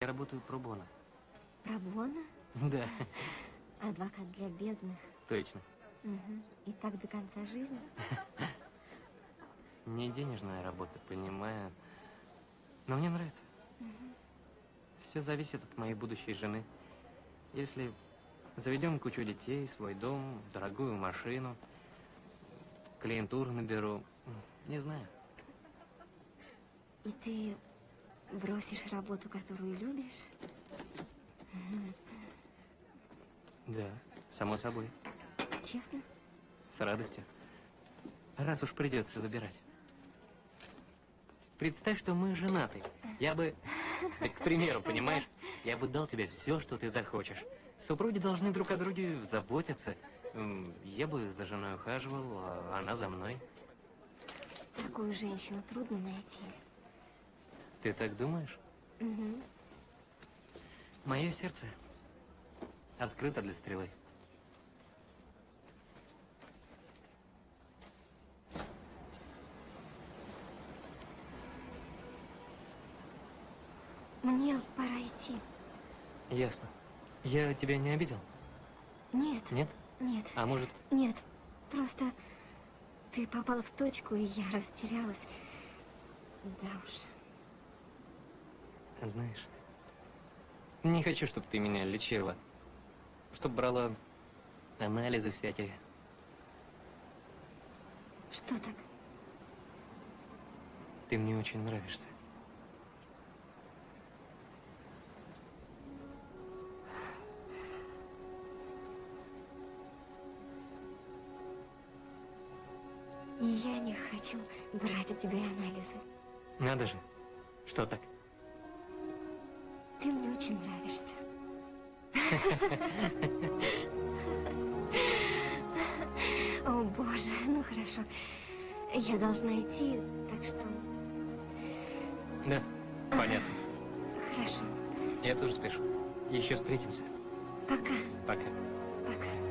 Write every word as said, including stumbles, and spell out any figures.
Я работаю пробона. Пробона? Да. Адвокат для бедных. Точно. Угу. И так до конца жизни? Не денежная работа, понимаю. Но мне нравится. Угу. Все зависит от моей будущей жены. Если заведем кучу детей, свой дом, дорогую машину, клиентуру наберу, не знаю. И ты бросишь работу, которую любишь? Да, само собой. Честно? С радостью. Раз уж придется выбирать. Представь, что мы женаты. Я бы, да, к примеру, понимаешь, я бы дал тебе все, что ты захочешь. Супруги должны друг о друге заботиться. Я бы за женой ухаживал, а она за мной. Такую женщину трудно найти. Ты так думаешь? Угу. Мое сердце открыто для стрелы. Мне пора идти. Ясно. Я тебя не обидел? Нет. Нет? Нет. А может... Нет. Просто ты попала в точку, и я растерялась. Да уж. Знаешь, не хочу, чтобы ты меня лечила. Чтобы брала анализы всякие. Что так? Ты мне очень нравишься. И я не хочу брать у тебя анализы. Надо же. Что так? Ты мне очень нравишься. О, боже, ну хорошо. Я должна идти, так что... Да, понятно. Хорошо. Я тоже спешу. Еще встретимся. Пока. Пока. Пока.